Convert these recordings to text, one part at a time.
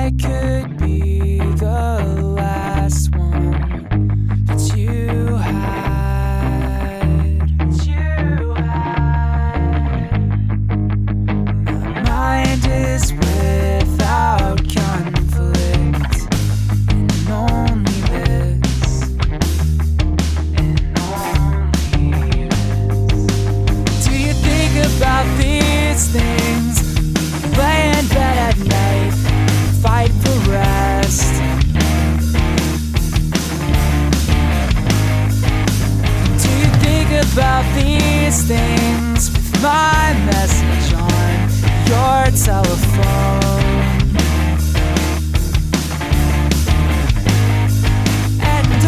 I could be the last one that you had. My mind is without conflict, and only this, and only this. Do you think about these things? Lay in bed at night, fight for rest. Do you think about these things with my message on your telephone? And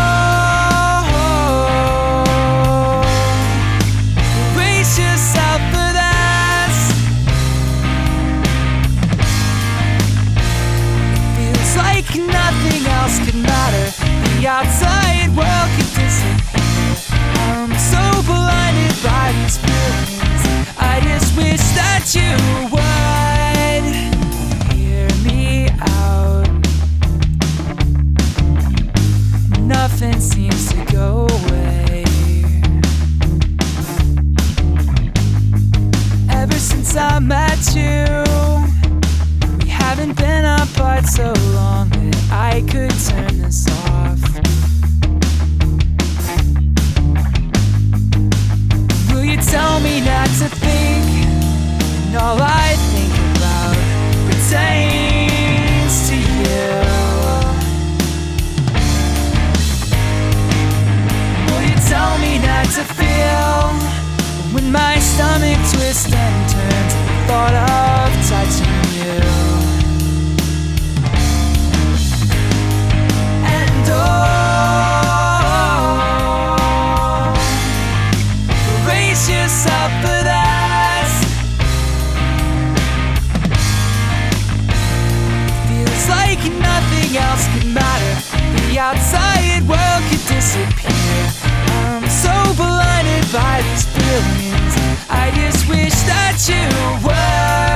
brace yourself for this. Feels like nothing else could matter. The outside world could disappear. I'm so blinded by these feelings. I just wish that you would hear me out. Nothing seems to go away. Ever since I met you, we haven't been apart so long that I could turn this off. Will you tell me not to think, and all I think about pertains to you? Will you tell me not to feel when my stomach twists and turns at the thought of touching you? And brace yourself for this. Feels like nothing else could matter. The outside world could disappear. I'm so blinded by these feelings. I just wish that you were